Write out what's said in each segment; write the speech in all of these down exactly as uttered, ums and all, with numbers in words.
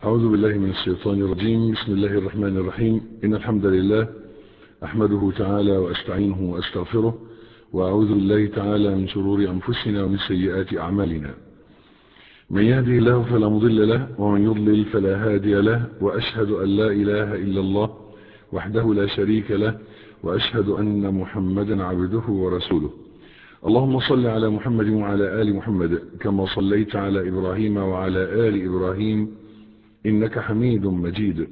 أعوذ بالله من الشيطان الرجيم. بسم الله الرحمن الرحيم. إن الحمد لله أحمده تعالى وأستعينه وأستغفره، وأعوذ بالله تعالى من شرور أنفسنا ومن سيئات أعمالنا. من يهدي الله فلا مضل له، ومن يضلل فلا هادي له، وأشهد أن لا إله إلا الله وحده لا شريك له، وأشهد أن محمدا عبده ورسوله. اللهم صل على محمد وعلى آل محمد كما صليت على إبراهيم وعلى آل إبراهيم إنك حميد مجيد.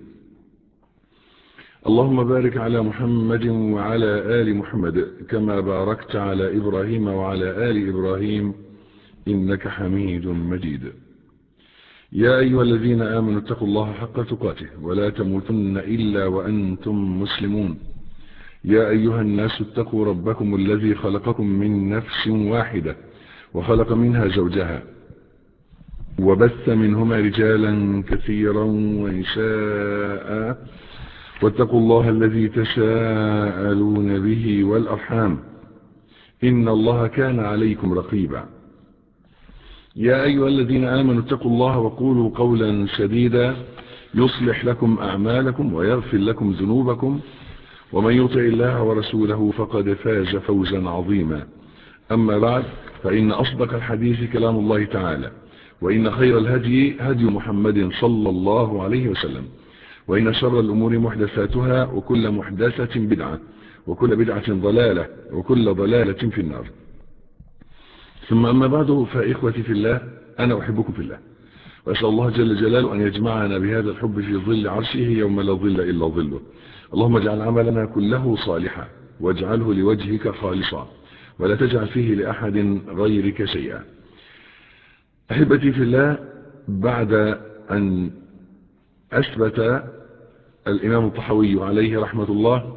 اللهم بارك على محمد وعلى آل محمد كما باركت على إبراهيم وعلى آل إبراهيم إنك حميد مجيد. يا أيها الذين آمنوا اتقوا الله حق تقاته ولا تموتن إلا وأنتم مسلمون. يا أيها الناس اتقوا ربكم الذي خلقكم من نفس واحدة وخلق منها زوجها وبث منهما رجالا كثيرا ونساء، واتقوا الله الذي تساءلون به والأرحام إن الله كان عليكم رقيبا. يا أيها الذين آمنوا اتقوا الله وقولوا قولا سديدا يصلح لكم أعمالكم ويغفر لكم ذنوبكم، ومن يطع الله ورسوله فقد فاز فوزا عظيما. أما بعد، فإن أصدق الحديث كلام الله تعالى، وإن خير الهدي هدي محمد صلى الله عليه وسلم، وإن شر الأمور محدثاتها، وكل محدثة بدعة، وكل بدعة ضلالة، وكل ضلالة في النار. ثم أما بعد، فإخوتي في الله، أنا أحبكم في الله، وأسأل الله جل جلاله أن يجمعنا بهذا الحب في ظل عرشه يوم لا ظل إلا ظله. اللهم اجعل عملنا كله صالحا، واجعله لوجهك خالصا، ولا تجعل فيه لأحد غيرك شيئا. أحبتي في الله، بعد أن أثبت الإمام الطحاوي عليه رحمة الله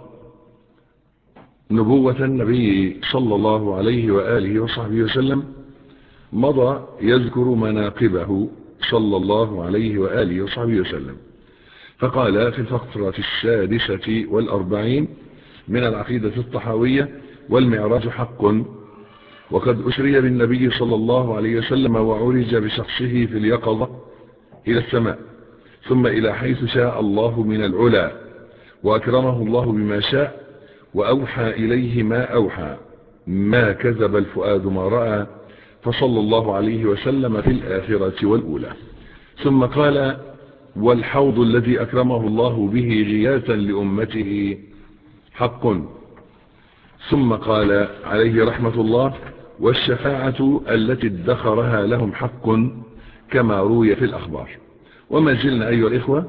نبوة النبي صلى الله عليه وآله وصحبه وسلم، مضى يذكر مناقبه صلى الله عليه وآله وصحبه وسلم، فقال في الفقرة السادسة والأربعين من العقيدة الطحاوية: والمعراج حق، وقد أسري بالنبي صلى الله عليه وسلم وعرج بشخصه في اليقظة إلى السماء، ثم إلى حيث شاء الله من العلا، وأكرمه الله بما شاء، وأوحى إليه ما أوحى، ما كذب الفؤاد ما رأى، فصلى الله عليه وسلم في الآخرة والأولى. ثم قال: والحوض الذي أكرمه الله به غياثا لأمته حق. ثم قال عليه رحمة الله: والشفاعة التي ادخرها لهم حق، كما روي في الأخبار. وما زلنا أيها الإخوة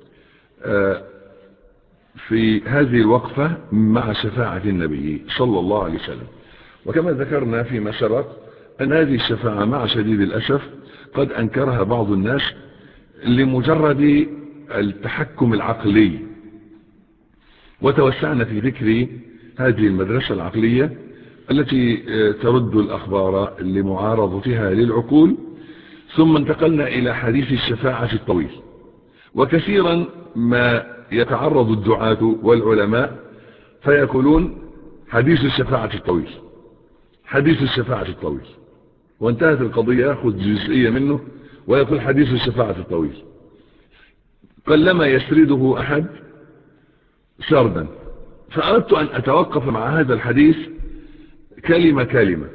في هذه الوقفة مع شفاعة النبي صلى الله عليه وسلم. وكما ذكرنا فيما سبق أن هذه الشفاعة مع شديد الأسف قد أنكرها بعض الناس لمجرد التحكم العقلي، وتوسعنا في ذكر هذه المدرسة العقلية التي ترد الأخبار لمعارضتها للعقول، ثم انتقلنا إلى حديث الشفاعة الطويل. وكثيرا ما يتعرض الدعاة والعلماء فيقولون: حديث الشفاعة الطويل، حديث الشفاعة الطويل، وانتهت القضية، يأخذ جزئية منه ويقول حديث الشفاعة الطويل. قلما يسرده أحد سردا، فأردت أن أتوقف مع هذا الحديث كلمة كلمة،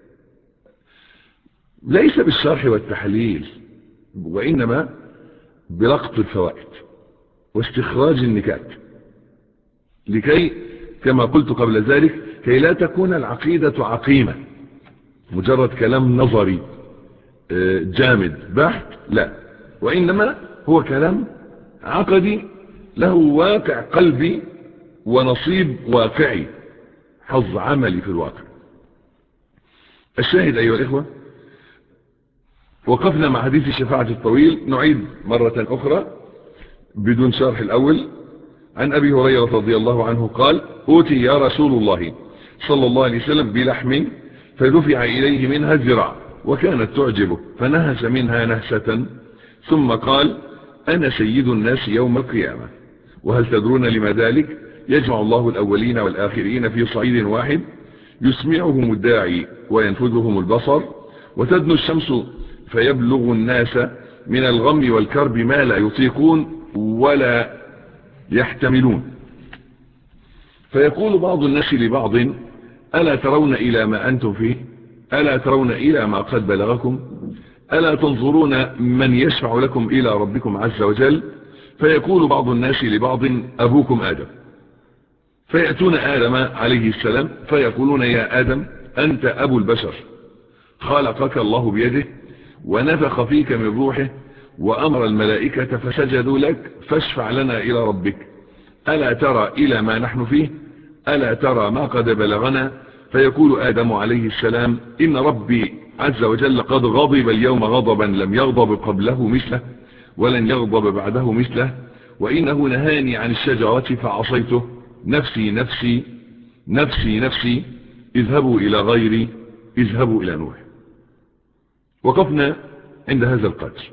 ليس بالشرح والتحليل، وإنما بلقط الفوائد واستخراج النكات، لكي كما قلت قبل ذلك كي لا تكون العقيدة عقيمة مجرد كلام نظري جامد بحت، لا، وإنما هو كلام عقدي له واقع قلبي ونصيب واقعي، حظ عملي في الواقع. الشاهد أيها الإخوة، وقفنا مع حديث الشفاعة الطويل. نعيد مرة أخرى بدون شرح الأول. عن أبي هريرة رضي الله عنه قال: أوتي يا رسول الله صلى الله عليه وسلم بلحم، فدفع إليه منها الذراع، وكانت تعجبه، فنهس منها نهسة، ثم قال: أنا سيد الناس يوم القيامة، وهل تدرون لما ذلك؟ يجمع الله الأولين والآخرين في صعيد واحد، يسمعهم الداعي وينفذهم البصر، وتدنو الشمس فيبلغ الناس من الغم والكرب ما لا يطيقون ولا يحتملون. فيقول بعض الناس لبعض: ألا ترون إلى ما أنتم فيه؟ ألا ترون إلى ما قد بلغكم؟ ألا تنظرون من يشفع لكم إلى ربكم عز وجل؟ فيقول بعض الناس لبعض: أبوكم آدم. فيأتون آدم عليه السلام فيقولون: يا آدم، أنت أبو البشر، خلقك الله بيده ونفخ فيك من روحه وأمر الملائكة فسجدوا لك، فاشفع لنا إلى ربك. ألا ترى إلى ما نحن فيه؟ ألا ترى ما قد بلغنا؟ فيقول آدم عليه السلام: إن ربي عز وجل قد غضب اليوم غضبا لم يغضب قبله مثله ولن يغضب بعده مثله، وإنه نهاني عن الشجرة فعصيته. نفسي نفسي نفسي نفسي، اذهبوا إلى غيري، اذهبوا إلى نوح. وقفنا عند هذا القدر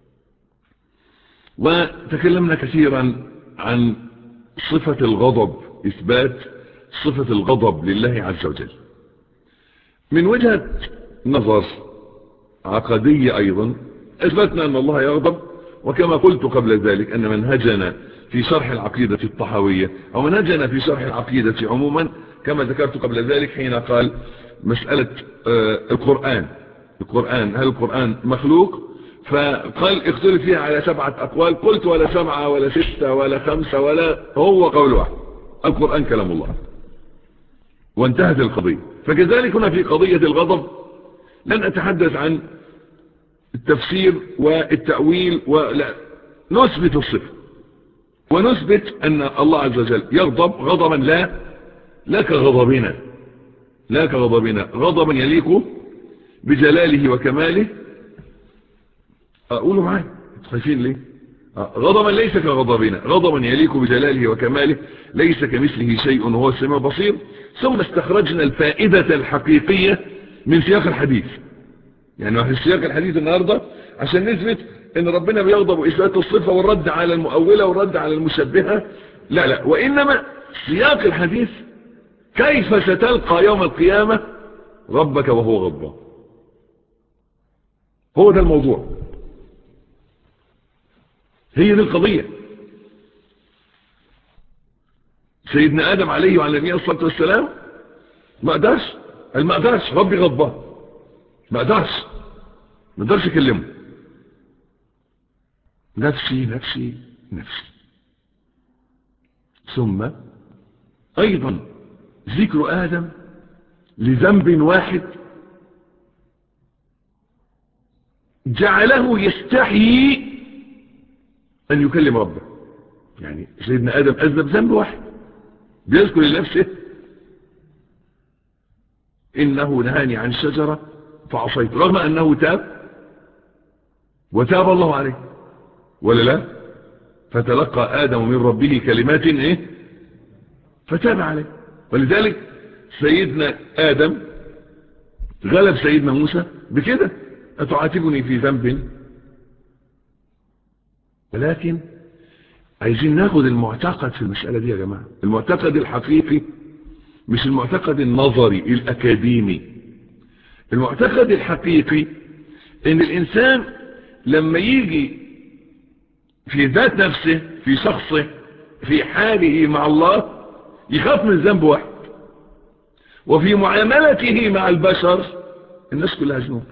وتكلمنا كثيرا عن صفة الغضب، إثبات صفة الغضب لله عز وجل من وجهة نظر عقدية. أيضا أثبتنا أن الله يغضب، وكما قلت قبل ذلك أن منهجنا في شرح العقيدة الطحاوية أو منهجنا في شرح العقيدة عموما كما ذكرت قبل ذلك حين قال مسألة آه القرآن القرآن هل القرآن مخلوق؟ فقال اختلف فيها على سبعة أقوال. قلت ولا سبعة ولا ستة ولا خمسة، ولا هو قول واحد: القرآن كلام الله، وانتهت القضية. فكذلك هنا في قضية الغضب لن أتحدث عن التفسير والتأويل، ولا نثبت الصفة ونثبت أن الله عز وجل يغضب غضبا لا لا كغضبنا لا كغضبنا غضبا يليق بجلاله وكماله. أقولوا معي، خايفين ليه؟ غضبا ليس كغضبنا، غضبا يليق بجلاله وكماله، ليس كمثله شيء وهو السميع البصير. ثم استخرجنا الفائدة الحقيقية من سياق الحديث، يعني في سياق الحديث النهاردة عشان نثبت ان ربنا بيغضب وإثبات الصفة والرد على المؤولة والرد على المشبهة. لا لا، وإنما سياق الحديث كيف ستلقى يوم القيامة ربك وهو غضبان. هو ده الموضوع، هي دي القضية. سيدنا آدم عليه وعلى نبينا الصلاة والسلام ما قدرش ما قدرش ربي غضبان، ما قدرش ما قدرش يكلمه. نفسي نفسي نفسي. ثم أيضا ذكر آدم لذنب واحد جعله يستحيي أن يكلم ربه. يعني سيدنا آدم أذنب ذنب واحد بيذكر لنفسه: إنه نهاني عن الشجرة فعصيت، رغم أنه تاب وتاب الله عليه، ولا لا؟ فتلقى آدم من ربه كلمات إيه؟ فتاب عليه. ولذلك سيدنا آدم غلب سيدنا موسى بكده: أتعاتبني في ذنب؟ ولكن عايزين ناخد المعتقد في المسألة دي يا جماعة، المعتقد الحقيقي، مش المعتقد النظري الأكاديمي. المعتقد الحقيقي ان الإنسان لما يجي في ذات نفسه، في شخصه، في حاله مع الله، يخاف من ذنب واحد. وفي معاملته مع البشر الناس كلها ذنوب.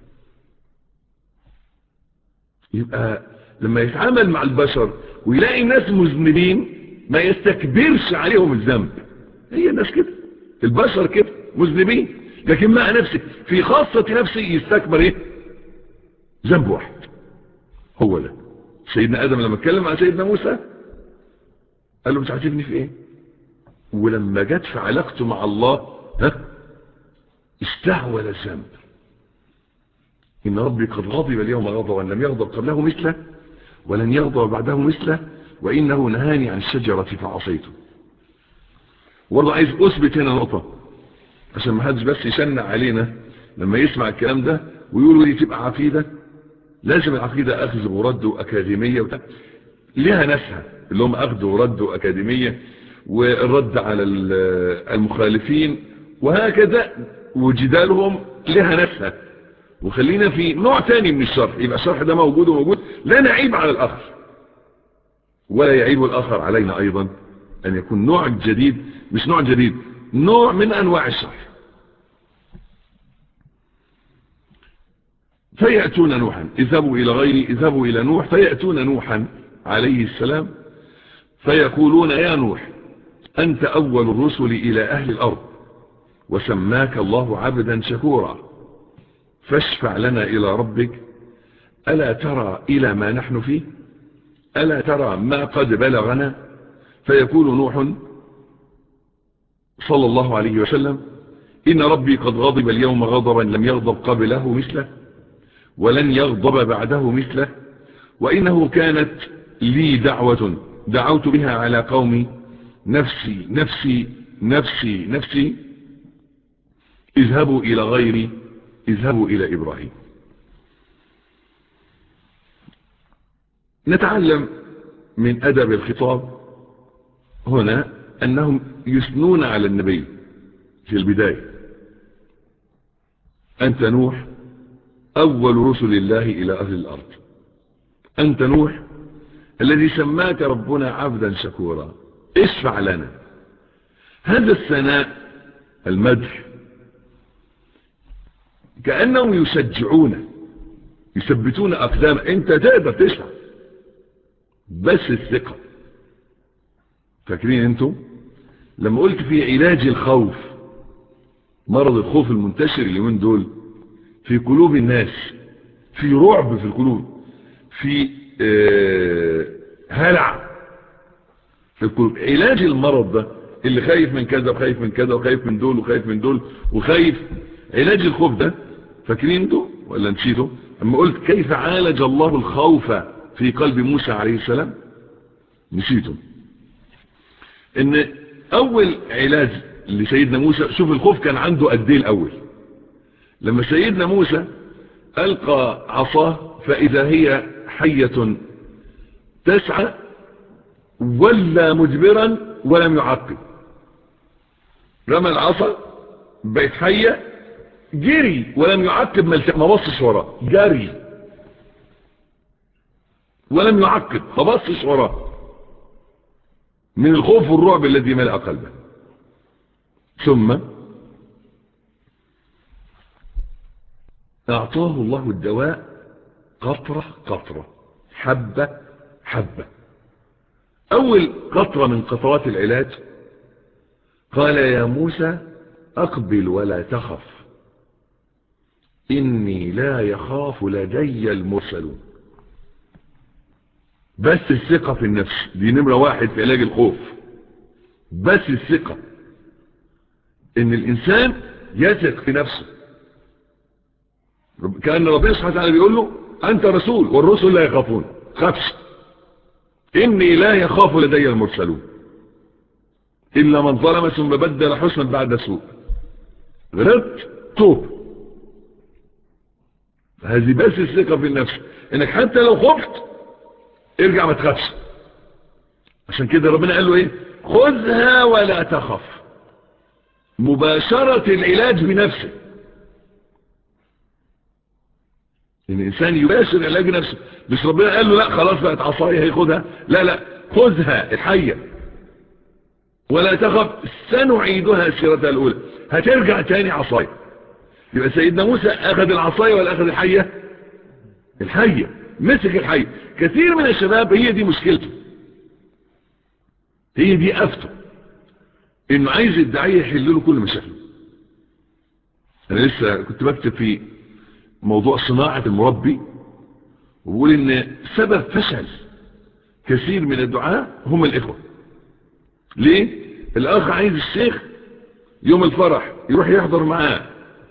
يبقى لما يتعامل مع البشر ويلاقي الناس مذنبين ما يستكبرش عليهم الذنب. هي الناس كده، البشر كده مذنبين، لكن مع نفسه في خاصة نفسه يستكبر ايه؟ ذنب واحد. هو ده سيدنا آدم لما اتكلم مع سيدنا موسى قال له: بتعاتبني في ايه؟ ولما جت في علاقته مع الله ها استعول الذنب. إن ربي قد غضب اليوم غضبا لم يغضب قبله مثله ولن يغضب بعده مثله، وإنه نهاني عن الشجرة فعصيته. وارضو عايز أثبت هنا نقطة عشان ما حدش بس يشنع علينا لما يسمع الكلام ده ويقولوا دي تبقى عقيدة. لازم العقيدة أخذ ورد وأكاديمية وبتاع. لها ناسها اللي هم أخذ ورد وأكاديمية والرد على المخالفين وهكذا، وجدالهم لها ناسها وخلينا في نوع تاني من الشرح، يبقى الشرح ده موجود وموجود، لا نعيب على الآخر ولا يعيب الآخر علينا أيضا أن يكون نوع جديد، مش نوع جديد، نوع من أنواع الشرح. فيأتون نوحا، اذهبوا إلى غيري، اذهبوا إلى نوح، فيأتون نوحا عليه السلام فيقولون يا نوح أنت أول الرسل إلى أهل الأرض، وسماك الله عبدا شكورا، فاشفع لنا إلى ربك، ألا ترى إلى ما نحن فيه، ألا ترى ما قد بلغنا. فيقول نوح صلى الله عليه وسلم إن ربي قد غضب اليوم غضبا لم يغضب قبله مثله ولن يغضب بعده مثله، وإنه كانت لي دعوة دعوت بها على قومي، نفسي نفسي نفسي نفسي، اذهبوا إلى غيري، اذهبوا إلى إبراهيم. نتعلم من أدب الخطاب هنا أنهم يثنون على النبي في البداية. أنت نوح أول رسل الله إلى أهل الأرض، أنت نوح الذي سماك ربنا عبدا شكورا، اشفع لنا. هذا الثناء المدح كأنهم يشجعون يثبتون أقدام، أنت تقدر تشفع بس الثقة. فاكرين أنتم لما قلت في علاج الخوف، مرض الخوف المنتشر اليومين دول في قلوب الناس، في رعب في القلوب، في آه هلع في القلوب. علاج المرض ده اللي خايف من كذا وخايف من كذا وخايف من دول وخايف من دول وخايف، علاج الخوف ده فاكرين انتوا ولا نسيتوا اما قلت كيف عالج الله الخوف في قلب موسى عليه السلام؟ نسيتوا ان اول علاج لسيدنا موسى، شوف الخوف كان عنده قد ايه الاول. لما سيدنا موسى القى عصاه فاذا هي حية تسعى، ولا مدبرا ولم يعقب، رمى العصا بقت حية، جري ولم يعقب، ما بصش وراه، جري ولم يعقب، ما بصش وراه من الخوف والرعب الذي ملأ قلبه. ثم اعطاه الله الدواء قطرة قطرة، حبة حبة. اول قطرة من قطرات العلاج قال يا موسى اقبل ولا تخف اني لا يخاف لدي المرسلون. بس الثقة في النفس دي نمرة واحد في علاج الخوف، بس الثقة ان الانسان يثق في نفسه. كأن ربنا سبحانه وتعالى بيقول له انت رسول والرسل لا يخافون، خافش، اني لا يخاف لدي المرسلون الا من ظلم ثم بدل حسنا بعد سوء، غلطت توب. هذه بس الثقة في النفس، انك حتى لو خفت ارجع ما تخافش. عشان كده ربنا قال له ايه؟ خذها ولا تخف. مباشرة العلاج بنفسه، ان الانسان يباشر علاج نفسه. مش ربنا قال له لا خلاص بقت عصايه هياخدها، لا لا، خذها الحية ولا تخف سنعيدها سيرتها الاولى، هترجع تاني عصايه. يبقى سيدنا موسى اخذ العصايه ولا اخذ الحية؟ الحية، مسك الحية. كثير من الشباب هي دي مشكلته، هي دي افته، انه عايز الداعية يحل له كل مشاكله. انا لسه كنت بكتب في موضوع صناعة المربي، وبقول ان سبب فشل كثير من الدعاء هم الاخوة. ليه؟ الاخ عايز الشيخ يوم الفرح يروح يحضر معاه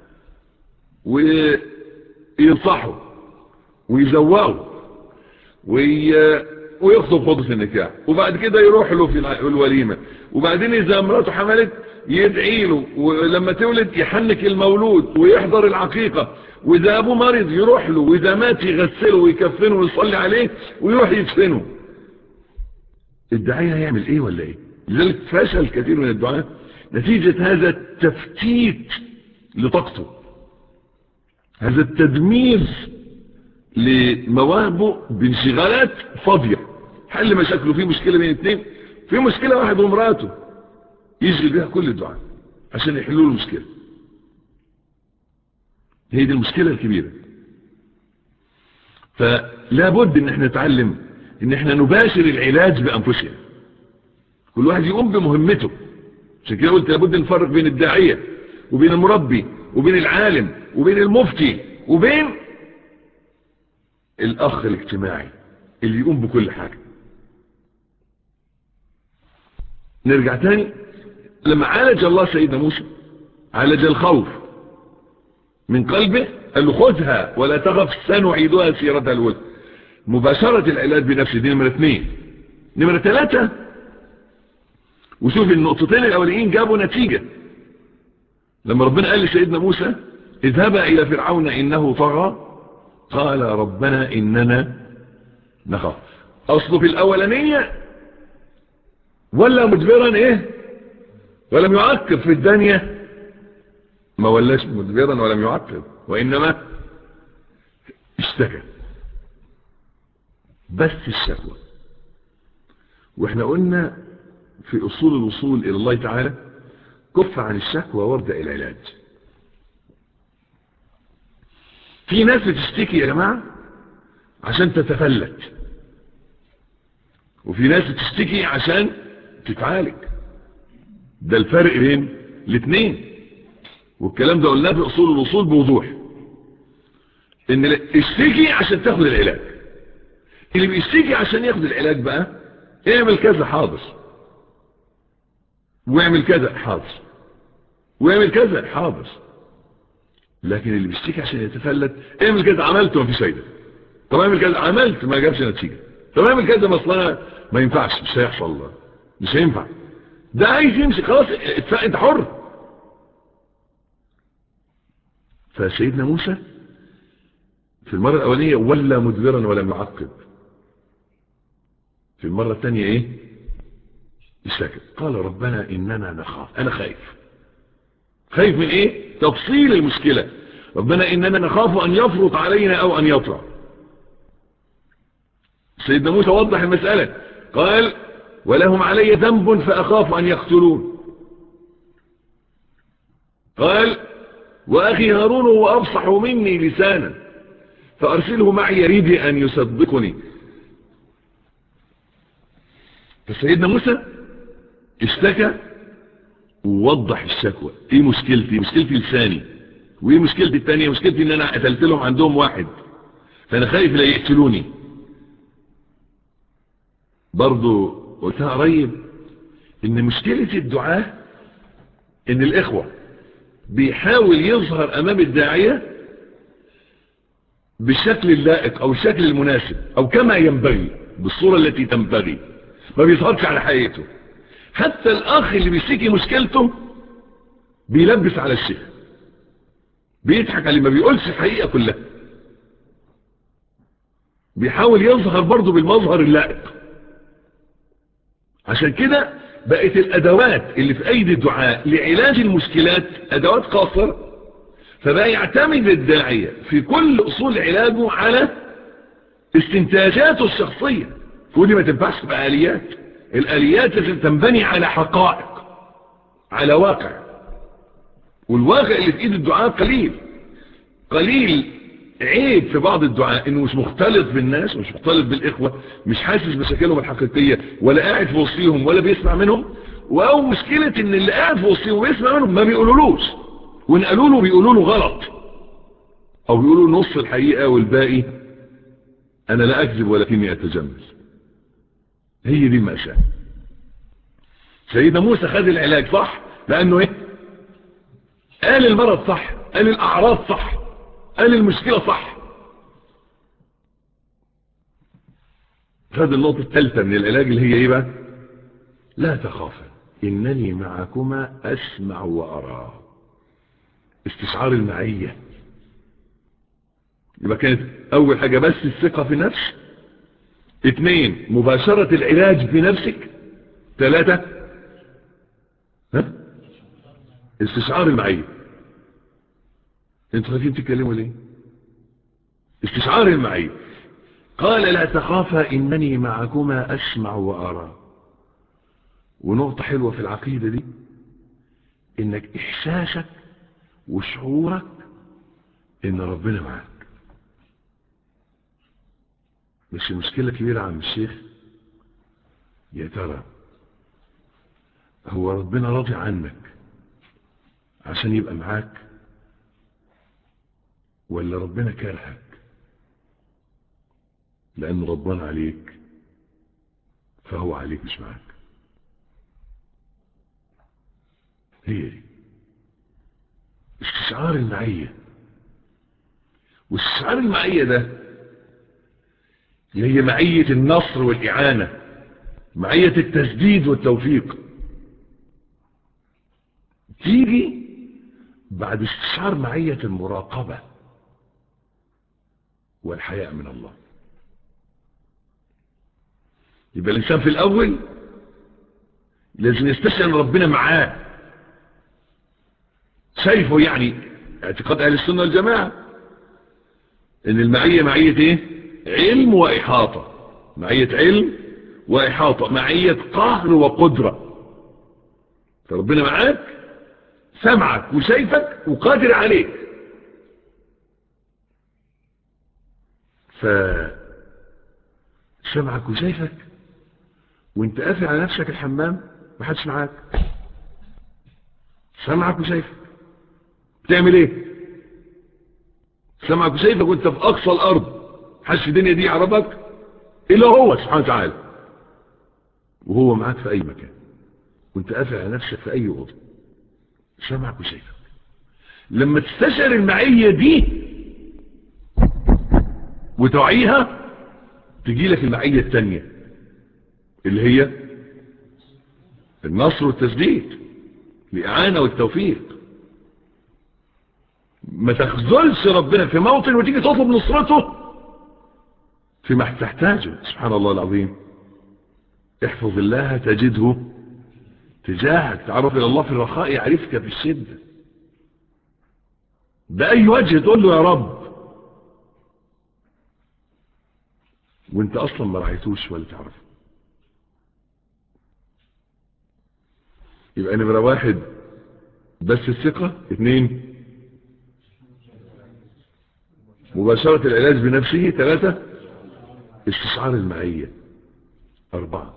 وينصحه ويزوقه وي... ويخطب خطبة النكاح، وبعد كده يروح له في الوليمة، وبعدين اذا مراته حملت يدعي له، ولما تولد يحنك المولود ويحضر العقيقة، واذا ابوه مريض يروح له، واذا مات يغسله ويكفنه ويصلي عليه ويروح يدفنه. الداعية هيعمل ايه ولا ايه؟ لذلك فشل كثير من الدعاء نتيجة هذا التفتيت لطاقته. هذا التدمير لمواهبه بانشغالات فاضية. حل مشاكله، في مشكلة بين اثنين، في مشكلة واحد ومراته، يشغل بها كل الدعاء عشان يحلوا له المشكلة. هي دي المشكلة الكبيرة. فلا بد ان احنا نتعلم ان احنا نباشر العلاج بانفسنا، كل واحد يقوم بمهمته. عشان كده قلت لابد نفرق بين الداعية وبين المربي وبين العالم وبين المفتي وبين الاخ الاجتماعي اللي يقوم بكل حاجة. نرجع تاني، لما عالج الله سيدنا موسى عالج الخوف من قلبه، قال له خذها ولا تخف سنعيدها سيرتها الأولى. مباشرة العلاج بنفسه دي نمرة اثنين. نمرة ثلاثة، وشوف النقطتين الأولين جابوا نتيجة. لما ربنا قال لسيدنا موسى اذهبا إلى فرعون إنه طغى قال ربنا إننا نخاف. أصله في الأولانية ولا مدبرا إيه ولم يعقب، في الثانية ما ولاش مدبرا ولم يعقب، وإنما اشتكى بس الشكوى. واحنا قلنا في اصول الوصول الى الله تعالى كف عن الشكوى وابدأ العلاج. في ناس بتشتكي يا جماعة عشان تتفلت، وفي ناس بتشتكي عشان تتعالج. ده الفرق بين الاثنين، والكلام ده قلناه في اصول الوصول بوضوح. ان اشتكي عشان تاخد العلاج. اللي بيشتكي عشان ياخد العلاج بقى اعمل كذا حاضر، واعمل كذا حاضر، واعمل كذا حاضر. لكن اللي بيشتكي عشان يتفلت اعمل كذا عملت ومفيش فايده، طب اعمل كذا عملت ما جابش نتيجه، طب اعمل كذا مصلنا ما ينفعش، مش هيحصل، مش هينفع. ده عايز يمشي خلاص انت حر. فسيدنا موسى في المره الاولانيه ولا مدبرا ولم يعقب، في المره الثانيه ايه؟ اشتكى قال ربنا اننا نخاف. انا خايف. خايف من ايه؟ تفصيل المشكله. ربنا اننا نخاف ان يفرط علينا او ان يطغى. سيدنا موسى وضح المسألة قال ولهم علي ذنب فأخاف أن يقتلون. قال وأخي هارون هو أفصح مني لسانا فأرسله معي يريد أن يصدقني. فسيدنا موسى اشتكى ووضح الشكوى. ايه مشكلتي؟ مشكلتي لساني. وايه مشكلتي الثانية؟ مشكلتي ان انا قتلت لهم عندهم واحد فانا خايف لا يقتلوني. برضو قلتها قريب ان مشكلة الدعاء ان الاخوة بيحاول يظهر امام الداعية بالشكل اللائق او الشكل المناسب او كما ينبغي بالصورة التي تنبغي، ما بيظهرش على حقيقته. حتى الاخ اللي بيشتكي مشكلته بيلبس على الشيخ، بيضحك عليه، ما بيقولش الحقيقة كلها، بيحاول يظهر برضه بالمظهر اللائق. عشان كده بقت الادوات اللي في ايدي الدعاء لعلاج المشكلات ادوات قاصرة. فبقى يعتمد الداعية في كل اصول علاجه على استنتاجاته الشخصية، ودي ما تنفعش بآليات. الآليات لازم تنبني على حقائق، على واقع، والواقع اللي في ايد الدعاء قليل. قليل عيب في بعض الدعاء انه مش مختلط بالناس، مش مختلط بالاخوة، مش حاسس مشاكلهم الحقيقية، ولا قاعد في وسطهم ولا بيسمع منهم. او مشكلة ان اللي قاعد في وسطهم وبيسمع منهم ما بيقولولوش، وان قالوا له بيقولوا له غلط، او بيقولوا نص الحقيقة والباقي انا لا اكذب ولكني اتجمل. هي دي المأساة. سيدنا موسى خد العلاج صح لانه ايه؟ قال المرض صح، قال الاعراض صح، قال المشكلة صح. خد النقطة الثالثة من العلاج اللي هي ايه بقى؟ لا تخافا انني معكما اسمع وارى. استشعار المعية. يبقى كانت اول حاجة بس الثقة في النفس، اثنين مباشرة العلاج في نفسك، ثلاثة ها؟ استشعار المعية. انتوا خايفين تتكلموا ليه؟ استشعار المعية. قال لا تخافا انني معكما اسمع وارى. ونقطة حلوة في العقيدة دي، انك احساسك وشعورك ان ربنا معاك. مش المشكلة كبيرة عم الشيخ، يا ترى هو ربنا راضي عنك عشان يبقى معاك، ولا ربنا كارهك لأنه ربنا عليك فهو عليك مش معاك؟ هي دي استشعار المعية. واستشعار المعية ده هي معية النصر والإعانة، معية التسديد والتوفيق. تيجي بعد استشعار معية المراقبة والحياء من الله. يبقى الإنسان في الأول لازم يستشعر ان ربنا معاه، شايفه. يعني اعتقاد اهل السنة والجماعة ان المعية معية ايه؟ علم واحاطة. معية علم واحاطة، معية قهر وقدرة. فربنا معاك، سمعك وشايفك وقادر عليك. فسمعك وشايفك وانت قافل على نفسك الحمام محدش معاك. سمعك وشايفك بتعمل ايه؟ سمعك وشايفك وانت في اقصى الارض، محدش في الدنيا دي يعرفك الا هو سبحانه وتعالى، وهو معاك في اي مكان وانت قافل على نفسك في اي اوضه. سمعك وشايفك. لما تستشعر المعية دي وتوعيها، تجي لك المعية التانية اللي هي النصر والتسديد، الإعانة والتوفيق. ما تخذلش ربنا في موطن وتيجي تطلب نصرته فيما تحتاجه. سبحان الله العظيم. احفظ الله تجده تجاهك. تعرف إلى الله في الرخاء يعرفك في الشدة. بأي وجه تقول له يا رب وانت اصلا ما رعيتوش ولا تعرفه. يبقى نمرة واحد بس الثقة. اثنين مباشرة العلاج بنفسه. ثلاثة استشعار المعية. أربعة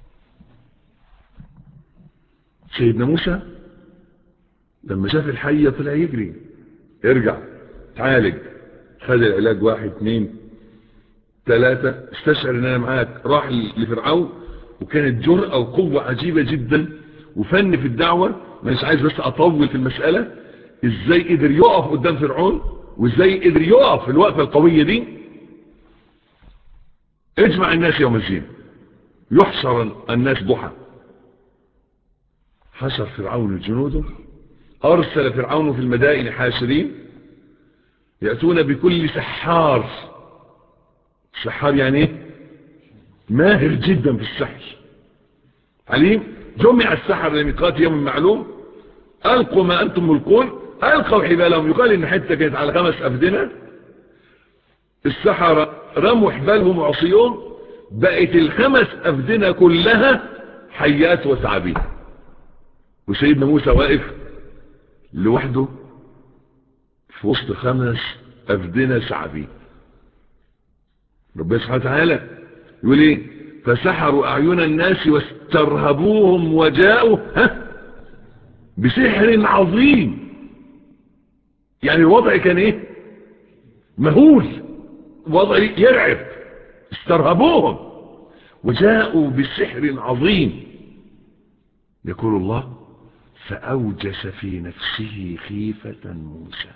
سيدنا موسى لما شاف الحية طلع يجري. ارجع تعالج. خد العلاج. واحد اثنين ثلاثة استشعر ان انا معاك. راح لفرعون وكانت جرأة وقوة عجيبة جدا وفن في الدعوة. مش عايز بس اطول في المسألة. ازاي قدر يقف قدام فرعون وازاي قدر يقف في الوقفة القوية دي. اجمع الناس يوم الزينة. يحشر الناس ضحى. حشر فرعون جنوده. ارسل فرعون في المدائن حاشرين يأتون بكل سحار. سحار يعني ايه؟ ماهر جدا في السحر، عليم. جمع السحر لميقات يوم معلوم. القوا ما انتم ملقون. القوا حبالهم. يقال ان حته كانت على خمس افدنه. السحرة رموا حبالهم وعصيهم، بقت الخمس افدنه كلها حيات وثعابين. وسيدنا موسى واقف لوحده في وسط خمس افدنه ثعابين. ربنا سبحانه وتعالى يقول ايه؟ فسحروا اعين الناس واسترهبوهم وجاءوا ها بسحر عظيم. يعني الوضع كان ايه؟ مهول. وضع يرعب. استرهبوهم وجاءوا بسحر عظيم. يقول الله فأوجس في نفسه خيفة موسى.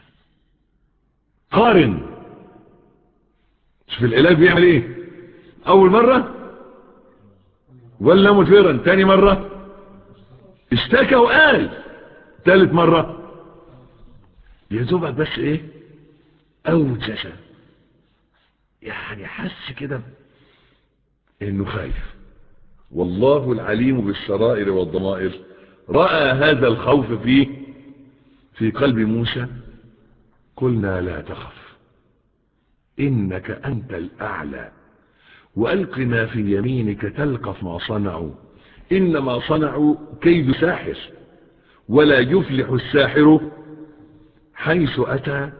قارن. شوف العلاج بيعمل ايه. اول مرة ولا مثيرا. تاني مرة اشتكى وقال. ثالث مرة يا دوبك بس ايه؟ اوجس، يعني حس كده انه خايف. والله العليم بالسرائر والضمائر رأى هذا الخوف فيه في قلب موسى قلنا لا تخف إنك أنت الأعلى وألق ما في يمينك تلقف ما صنعوا إنما صنعوا كيد ساحر ولا يفلح الساحر حيث أتى.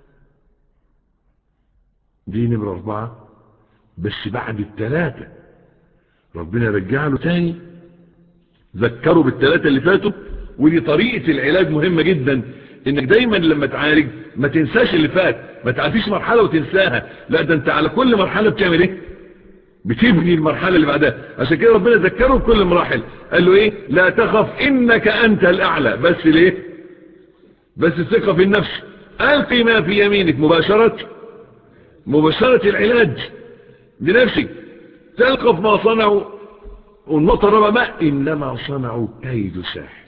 دي نمرة أربعة، بس بعد الثلاثة ربنا رجع له تاني، ذكروا بالثلاثة اللي فاتوا. ودي طريقة العلاج مهمة جدا، انك دايما لما تعالج ما تنساش اللي فات، ما تعديش مرحلة وتنساها، لا ده انت على كل مرحلة بتعمل ايه؟ بتبني المرحلة اللي بعدها. عشان كده ربنا ذكره بكل المراحل، قال له ايه؟ لا تخف انك انت الاعلى. بس ليه؟ بس الثقة في النفس. القي ما في يمينك، مباشرة مباشرة العلاج بنفسك. تلقف ما صنعوا. والنقطة الرابعة بقى، انما صنعوا كيد ساحر،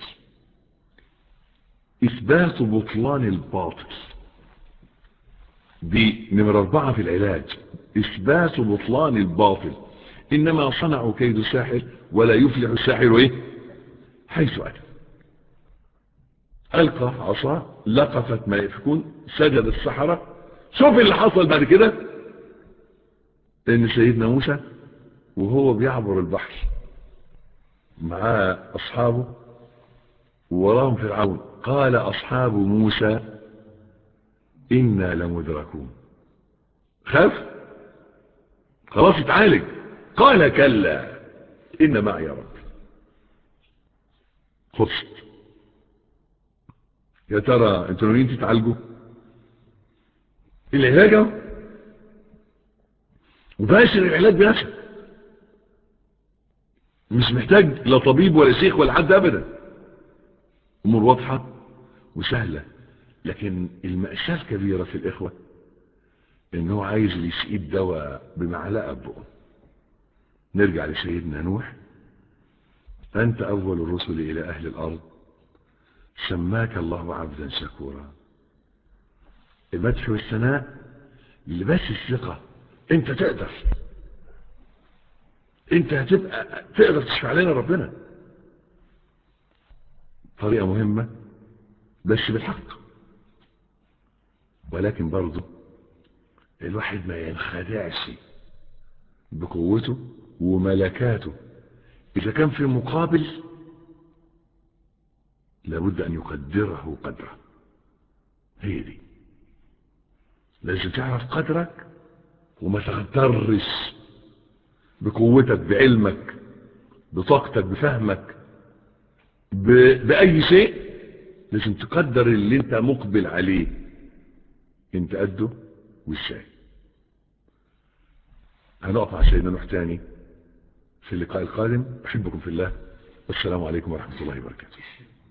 اثبات بطلان الباطل. دي نمرة أربعة في العلاج، إثبات بطلان الباطل. إنما صنعوا كيد ساحر ولا يفلح الساحر إيه؟ حيث أتى. ألقى عصا لقفت ما يفكون، سجد السحرة. شوف اللي حصل بعد كده، إن سيدنا موسى وهو بيعبر البحر مع أصحابه ووراهم فرعون، قال أصحاب موسى إنا لمدركون. خاف خلاص اتعالج، قال كلا إن معي ربي. خلصت. يا ترى انتوا ناويين تتعالجوا؟ العلاج اهو، وباشر العلاج بنفسك، مش محتاج لا طبيب ولا شيخ ولا حد ابدا. امور واضحه وسهله. لكن المأساة الكبيره في الاخوه ان هو عايز يسقي الدواء بمعلقه بقه. نرجع لسيدنا نوح، انت اول الرسل الى اهل الارض، سماك الله عبدا شكورا. المدح والثناء لباس الثقه، انت تقدر، انت هتبقى تقدر تشفع لنا ربنا. طريقه مهمه بس بالحق. ولكن برضه الواحد ما ينخدعش بقوته وملكاته، إذا كان في مقابل لابد أن يقدره قدره. هي دي، لازم تعرف قدرك وما تغترش بقوتك، بعلمك، بطاقتك، بفهمك، ب... بأي شيء. لازم تقدر اللي انت مقبل عليه، انت قده وازاي. هنقف مع سيدنا نوح تاني في اللقاء القادم. أحبكم في الله، والسلام عليكم ورحمة الله وبركاته.